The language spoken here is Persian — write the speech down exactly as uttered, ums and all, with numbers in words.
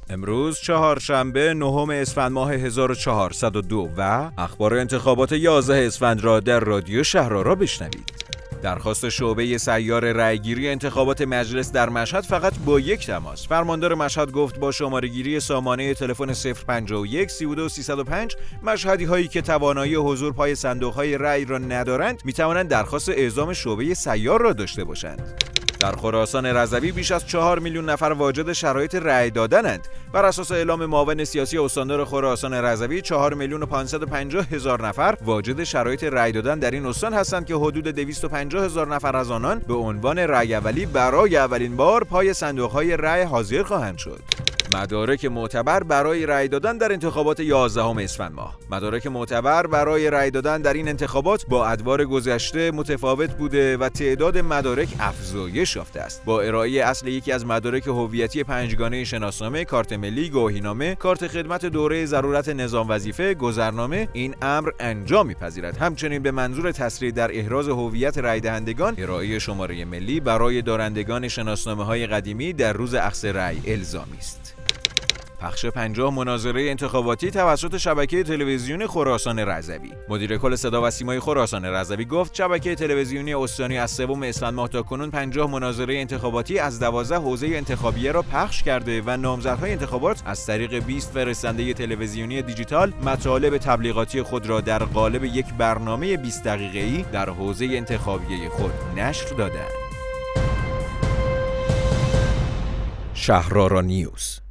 امروز چهارشنبه نهم اسفند ماه هزار و چهارصد و دو و اخبار انتخابات یازده اسفند را در رادیو شهرآرا بشنوید. درخواست شعبه سیار رأیگیری انتخابات مجلس در مشهد فقط با یک تماس. فرماندار مشهد گفت با شماره‌گیری سامانه تلفن صفر پنجاه و یک سی و دو سیصد و پنج مشهدی هایی که توانایی حضور پای صندوق‌های رأی را ندارند می‌توانند درخواست اعزام شعبه سیار را داشته باشند. در خراسان رضوی بیش از چهار میلیون نفر واجد شرایط رأی دادنند. بر اساس اعلام معاون سیاسی استاندار خراسان رضوی چهار میلیون و پانصد و پنجاه هزار نفر واجد شرایط رأی دادن در این استان هستند که حدود دویست و پنجاه هزار نفر از آنان به عنوان رأی اولی برای اولین بار پای صندوق‌های رأی حاضر خواهند شد. مدارک معتبر برای رأی دادن در انتخابات یازدهم اسفند ماه. مدارک معتبر برای رأی دادن در این انتخابات با ادوار گذشته متفاوت بوده و تعداد مدارک افزایش یافته است. با ارائه اصل یکی از مدارک هویتی پنجگانه شناسنامه، کارت ملی، گواهینامه، کارت خدمت دوره ضرورت نظام وظیفه، گذرنامه، این امر انجام می‌پذیرد. همچنین به منظور تسریع در احراز هویت رأی دهندگان، ارائه شماره ملی برای دارندگان شناسنامه‌های قدیمی در روز اخذ رأی الزامی است. پخش پنجاه مناظره انتخاباتی توسط شبکه تلویزیونی خراسان رضوی. مدیر کل صدا و سیمای خراسان رضوی گفت شبکه تلویزیونی استانی از سوم اسفند ماه تا کنون پنجاه مناظره انتخاباتی از دوازده حوزه انتخابیه را پخش کرده و نامزدهای انتخابات از طریق بیست فرستنده تلویزیونی دیجیتال مطالب تبلیغاتی خود را در قالب یک برنامه بیست دقیقه‌ای در حوزه انتخابیه خود نشر دادند. شهرآرا نیوز.